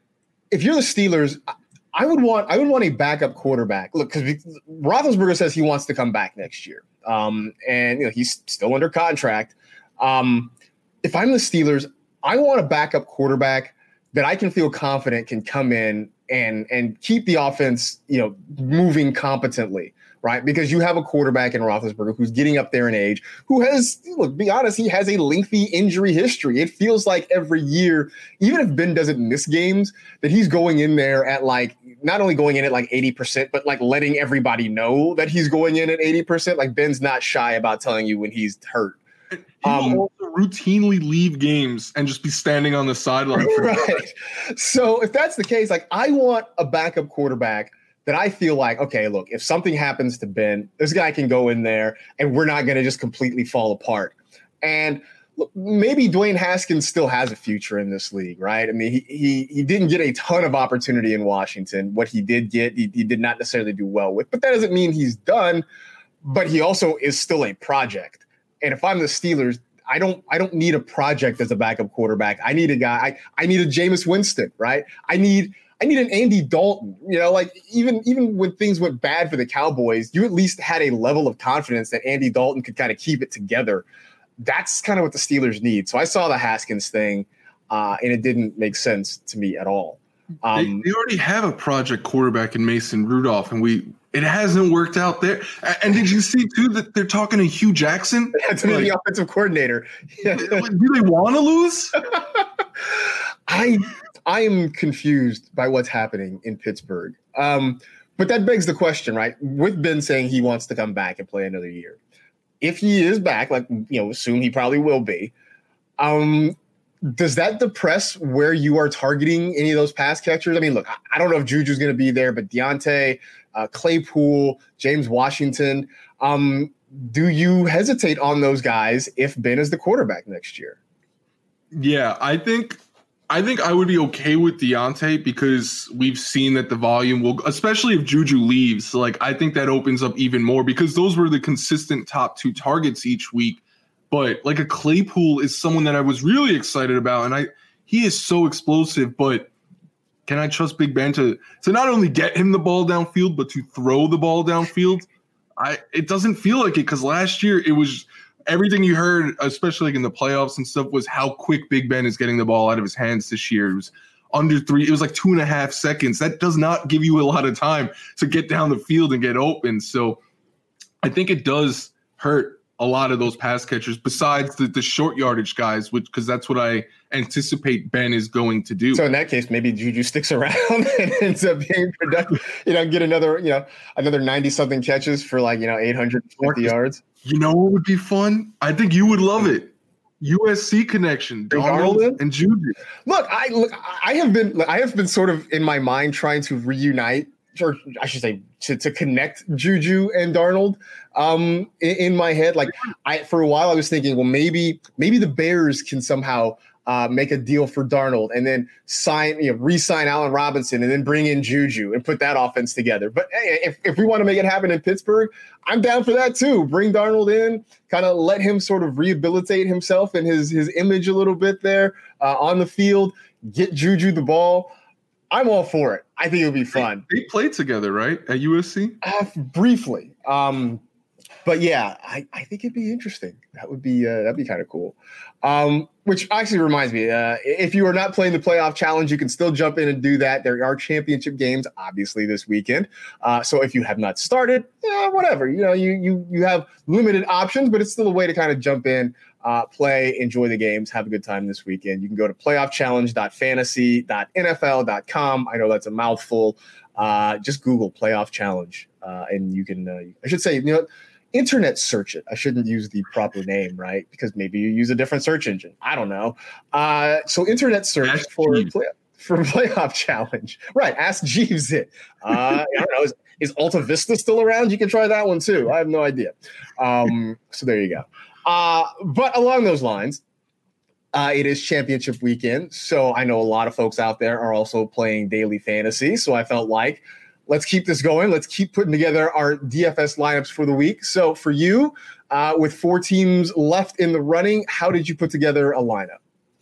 if you're the Steelers, I would want I would want a backup quarterback. Look, because Roethlisberger says he wants to come back next year, um, and you know he's still under contract. Um, if I'm the Steelers, I want a backup quarterback that I can feel confident can come in and and keep the offense, you know, moving competently, right? Because you have a quarterback in Roethlisberger who's getting up there in age, who has, look, be honest, he has a lengthy injury history. It feels like every year, even if Ben doesn't miss games, that he's going in there at like, not only going in at like eighty percent, but like letting everybody know that he's going in at eighty percent. Like, Ben's not shy about telling you when he's hurt. He Um, will also routinely leave games and just be standing on the sideline. For right. So if that's the case, like, I want a backup quarterback that I feel like, okay, look, if something happens to Ben, this guy can go in there and we're not going to just completely fall apart. And look, maybe Dwayne Haskins still has a future in this league, right? I mean, he he he didn't get a ton of opportunity in Washington. What he did get, he, he did not necessarily do well with. But that doesn't mean he's done. But he also is still a project. And if I'm the Steelers, I don't I don't need a project as a backup quarterback. I need a guy. I, I need a Jameis Winston, right? I need I need an Andy Dalton. You know, like even even when things went bad for the Cowboys, you at least had a level of confidence that Andy Dalton could kind of keep it together. that's kind of what the Steelers need. So I saw the Haskins thing, uh, and it didn't make sense to me at all. Um, they, they already have a project quarterback in Mason Rudolph, and we it hasn't worked out there. And did you see, too, that they're talking to Hugh Jackson? to be like, the offensive coordinator. Do they want to lose? I I am confused by what's happening in Pittsburgh. Um, but that begs the question, right? With Ben saying he wants to come back and play another year. If he is back, like, you know, assume he probably will be, um, does that depress where you are targeting any of those pass catchers? I mean, look, I don't know if Juju's going to be there, but Deontay, uh, Claypool, James Washington, um, do you hesitate on those guys if Ben is the quarterback next year? Yeah, I think I think I would be okay with Deontay because we've seen that the volume will, especially if Juju leaves, like I think that opens up even more because those were the consistent top two targets each week. But like a Claypool is someone that I was really excited about, and I he is so explosive. But can I trust Big Ben to to not only get him the ball downfield, but to throw the ball downfield? I it doesn't feel like it because last year it was everything you heard, especially like in the playoffs and stuff, was how quick Big Ben is getting the ball out of his hands this year. It was under three. It was like two and a half seconds. That does not give you a lot of time to get down the field and get open. So I think it does hurt a lot of those pass catchers besides the, the short yardage guys, which because that's what I anticipate Ben is going to do. So in that case, maybe Juju sticks around and ends up being productive, you know, get another, you know, another ninety something catches for like, you know, eight hundred fifty yards. You know what would be fun? I think you would love it. U S C connection, Darnold and Juju. Look, I look, I have been, I have been sort of in my mind trying to reunite, or I should say, to, to connect Juju and Darnold. Um, in, in my head, like I, for a while, I was thinking, well, maybe, maybe the Bears can somehow uh, make a deal for Darnold and then sign, you know, re-sign Allen Robinson and then bring in Juju and put that offense together. But hey, if, if we want to make it happen in Pittsburgh, I'm down for that too. Bring Darnold in, kind of let him sort of rehabilitate himself and his, his image a little bit there uh, on the field, get Juju the ball. I'm all for it. I think it would be fun. They, they played together, right, at U S C? Uh, briefly. Um, but yeah, I, I think it'd be interesting. That would be uh, that'd be kind of cool. Um, which actually reminds me, uh, if you are not playing the playoff challenge, you can still jump in and do that. There are championship games, obviously, this weekend. Uh, so if you have not started, yeah, whatever. You know, you you you have limited options, but it's still a way to kind of jump in, uh, play, enjoy the games, have a good time this weekend. You can go to playoff challenge dot fantasy dot N F L dot com. I know that's a mouthful. Uh, just Google playoff challenge, uh, and you can. Uh, I should say, you know. Internet search it. I shouldn't use the proper name, right? Because maybe you use a different search engine. I don't know. Uh, so internet search Ask for play, for playoff challenge. Right. Ask Jeeves it. Uh, I don't know. Is, is Alta Vista still around? You can try that one too. I have no idea. Um, so there you go. Uh, but along those lines, uh, it is championship weekend. So I know a lot of folks out there are also playing daily fantasy. So I felt like let's keep this going. Let's keep putting together our D F S lineups for the week. So for you, uh, with four teams left in the running, how did you put together a lineup?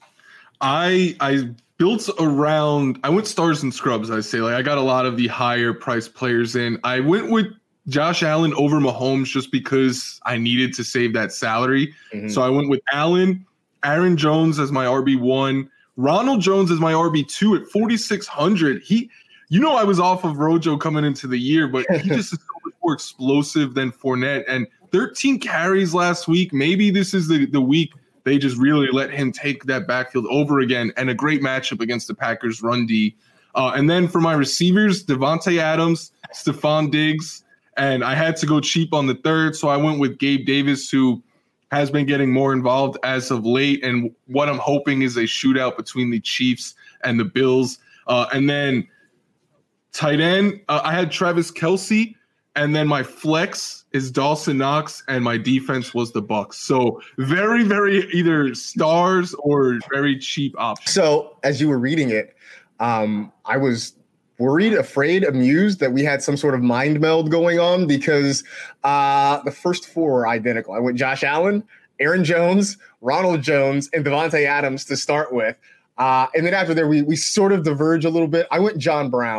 I I built around, I went stars and scrubs, I say. Like I got a lot of the higher priced players in. I went with Josh Allen over Mahomes just because I needed to save that salary. Mm-hmm. So I went with Allen, Aaron Jones as my R B one, Ronald Jones as my R B two at forty-six hundred. He You know, I was off of Rojo coming into the year, but he just is so much more explosive than Fournette. And thirteen carries last week. Maybe this is the, the week they just really let him take that backfield over again. And a great matchup against the Packers run D. Uh, and then for my receivers, Devontae Adams, Stephon Diggs. And I had to go cheap on the third, so I went with Gabe Davis, who has been getting more involved as of late. And what I'm hoping is a shootout between the Chiefs and the Bills. Uh, and then tight end, uh, I had Travis Kelce, and then my flex is Dawson Knox, and my defense was the Bucs. So very, very either stars or very cheap options. So as you were reading it, um, I was worried, afraid, amused that we had some sort of mind meld going on because uh, the first four are identical. I went Josh Allen, Aaron Jones, Ronald Jones, and Devontae Adams to start with. Uh, and then after there, we we sort of diverge a little bit. I went John Brown.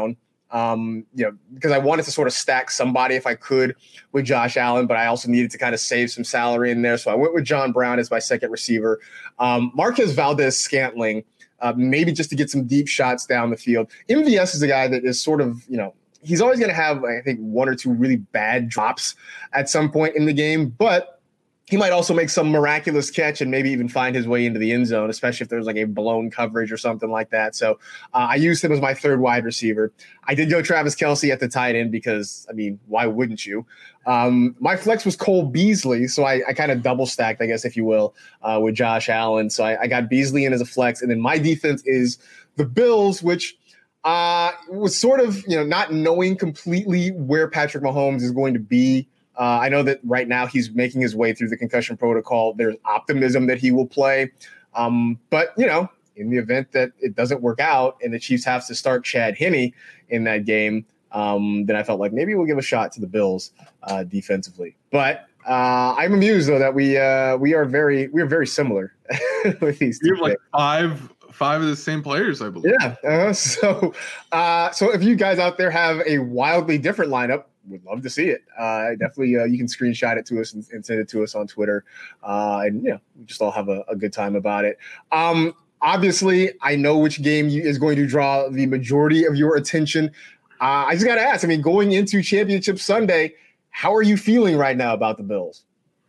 Um, you know, because I wanted to sort of stack somebody if I could with Josh Allen, but I also needed to kind of save some salary in there. So I went with John Brown as my second receiver. Um, Marquez Valdez-Scantling, uh, maybe just to get some deep shots down the field. M V S is a guy that is sort of, you know, he's always going to have, I think, one or two really bad drops at some point in the game, but he might also make some miraculous catch and maybe even find his way into the end zone, especially if there's like a blown coverage or something like that. So uh, I used him as my third wide receiver. I did go Travis Kelce at the tight end because, I mean, why wouldn't you? Um, my flex was Cole Beasley, so I, I kind of double stacked, I guess, if you will, uh, with Josh Allen. So I, I got Beasley in as a flex, and then my defense is the Bills, which uh, was sort of, you know, not knowing completely where Patrick Mahomes is going to be. Uh, I know that right now he's making his way through the concussion protocol. There's optimism that he will play. Um, but, you know, in the event that it doesn't work out and the Chiefs have to start Chad Henne in that game, um, then I felt like maybe we'll give a shot to the Bills uh, defensively. But uh, I'm amused, though, that we uh, we are very we are very similar with these two. You have like five five of the same players, I believe. Yeah. Uh, so uh, so if you guys out there have a wildly different lineup, would love to see it. Uh, definitely, uh, you can screenshot it to us and, and send it to us on Twitter. Uh, and, yeah, we just all have a, a good time about it. Um, obviously, I know which game you, is going to draw the majority of your attention. Uh, I just got to ask, I mean, going into Championship Sunday, how are you feeling right now about the Bills?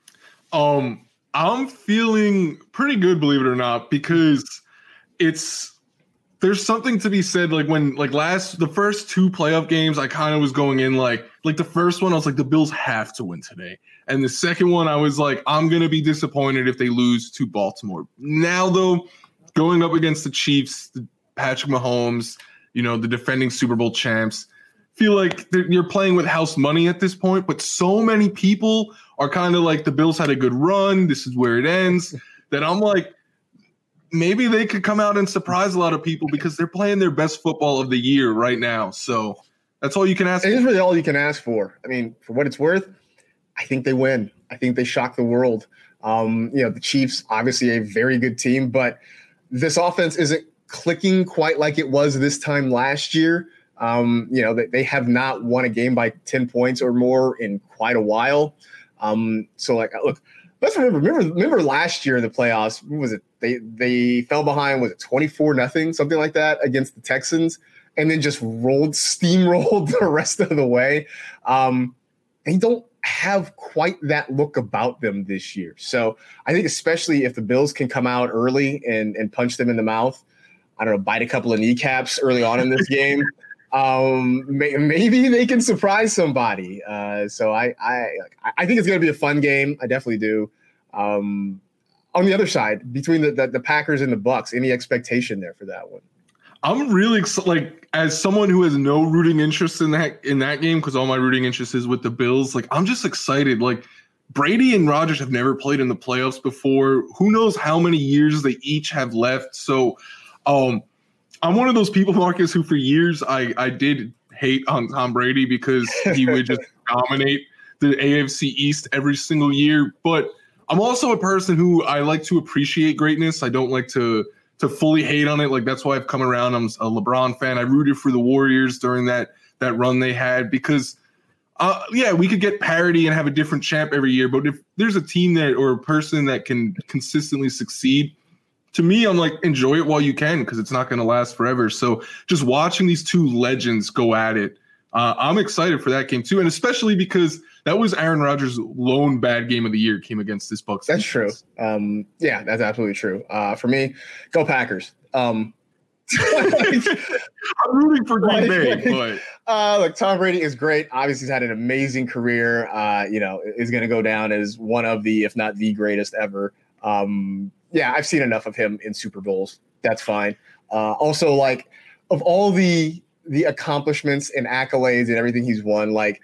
Um, I'm feeling pretty good, believe it or not, because it's – there's something to be said, like when, like last, the first two playoff games, I kind of was going in like, like the first one, I was like, the Bills have to win today. And the second one, I was like, I'm going to be disappointed if they lose to Baltimore. Now, though, going up against the Chiefs, the Patrick Mahomes, you know, the defending Super Bowl champs, feel like you're playing with house money at this point. But so many people are kind of like, the Bills had a good run, this is where it ends, that I'm like, maybe they could come out and surprise a lot of people because they're playing their best football of the year right now. So that's all you can ask for. It is really all you can ask for. I mean, for what it's worth, I think they win. I think they shock the world. Um, you know, the Chiefs, obviously a very good team, but this offense isn't clicking quite like it was this time last year. Um, you know, they, they have not won a game by ten points or more in quite a while. Um, so, like, look, let's remember, remember, remember last year in the playoffs, what was it? They they fell behind, was it twenty-four nothing, something like that, against the Texans, and then just rolled, steamrolled the rest of the way. Um, they don't have quite that look about them this year. So I think especially if the Bills can come out early and, and punch them in the mouth, I don't know, bite a couple of kneecaps early on in this game, um, may, maybe they can surprise somebody. Uh, so I, I I think it's going to be a fun game. I definitely do. Um, on the other side, between the, the, the Packers and the Bucks, any expectation there for that one? I'm really excited. Like, as someone who has no rooting interest in that in that game, because all my rooting interest is with the Bills. Like, I'm just excited. Like, Brady and Rodgers have never played in the playoffs before. Who knows how many years they each have left? So, um, I'm one of those people, Marcus, who for years I I did hate on Tom Brady because he would just dominate the A F C East every single year, but I'm also a person who I like to appreciate greatness. I don't like to to fully hate on it. Like, that's why I've come around. I'm a LeBron fan. I rooted for the Warriors during that that run they had because, uh, yeah, we could get parity and have a different champ every year. But if there's a team that or a person that can consistently succeed, to me, I'm like, enjoy it while you can because it's not going to last forever. So just watching these two legends go at it, uh, I'm excited for that game too. And especially because that was Aaron Rodgers' lone bad game of the year came against this Bucs. That's defense. True. Um, yeah, that's absolutely true. Uh, for me, go Packers. Um, I'm rooting for Green Bay, like, but uh, look, Tom Brady is great. Obviously, he's had an amazing career. Uh, you know, is going to go down as one of the, if not the greatest ever. Um, yeah, I've seen enough of him in Super Bowls. That's fine. Uh, also, like, of all the the accomplishments and accolades and everything he's won, like,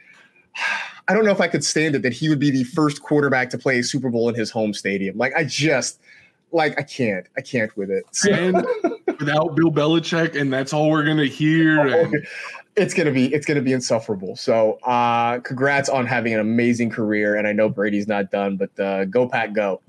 I don't know if I could stand it that he would be the first quarterback to play a Super Bowl in his home stadium. Like, I just, like, I can't. I can't with it. So. And without Bill Belichick, and that's all we're going to hear. And it's going to be it's going to be insufferable. So uh, congrats on having an amazing career. And I know Brady's not done, but uh, go Pack, go.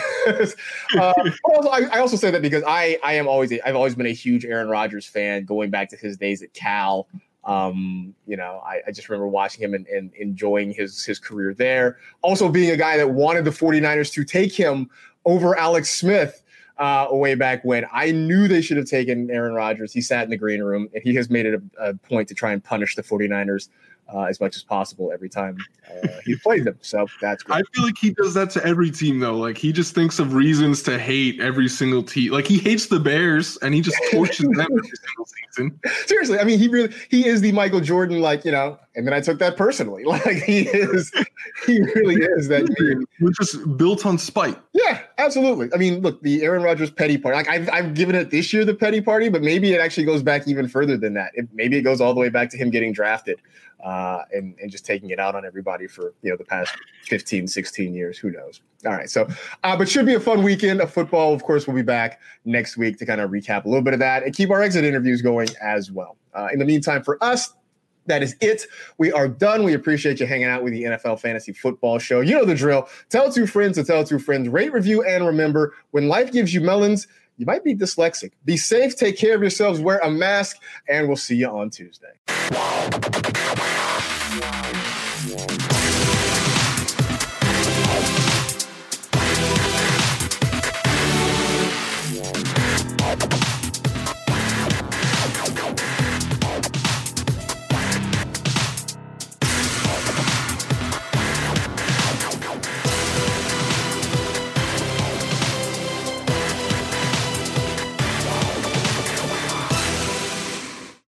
uh, also, I, I also say that because I, I am always a, I've always been a huge Aaron Rodgers fan going back to his days at Cal. Um, you know, I, I just remember watching him and, and enjoying his, his career there. Also being a guy that wanted the 49ers to take him over Alex Smith uh, way back when. I knew they should have taken Aaron Rodgers. He sat in the green room, and he has made it a, a point to try and punish the 49ers Uh, as much as possible every time uh, he played them. So that's great. I feel like he does that to every team, though. Like, he just thinks of reasons to hate every single team. Like, he hates the Bears, and he just torches them every single season. Seriously, I mean, he really he is the Michael Jordan, like, you know, and then I took that personally. Like, he is, he really is that meme. We're just built on spite. Yeah, absolutely. I mean, look, the Aaron Rodgers petty party, like, I've, I've given it this year the petty party, but maybe it actually goes back even further than that. It, maybe it goes all the way back to him getting drafted. Uh, and, and just taking it out on everybody for, you know, the past fifteen, sixteen years. Who knows? All right. So, uh, but should be a fun weekend of football. Of course, we'll be back next week to kind of recap a little bit of that and keep our exit interviews going as well. Uh, in the meantime, for us, that is it. We are done. We appreciate you hanging out with the N F L Fantasy Football Show. You know the drill. Tell two friends to tell two friends. Rate, review, and remember, when life gives you melons, you might be dyslexic. Be safe. Take care of yourselves. Wear a mask. And we'll see you on Tuesday.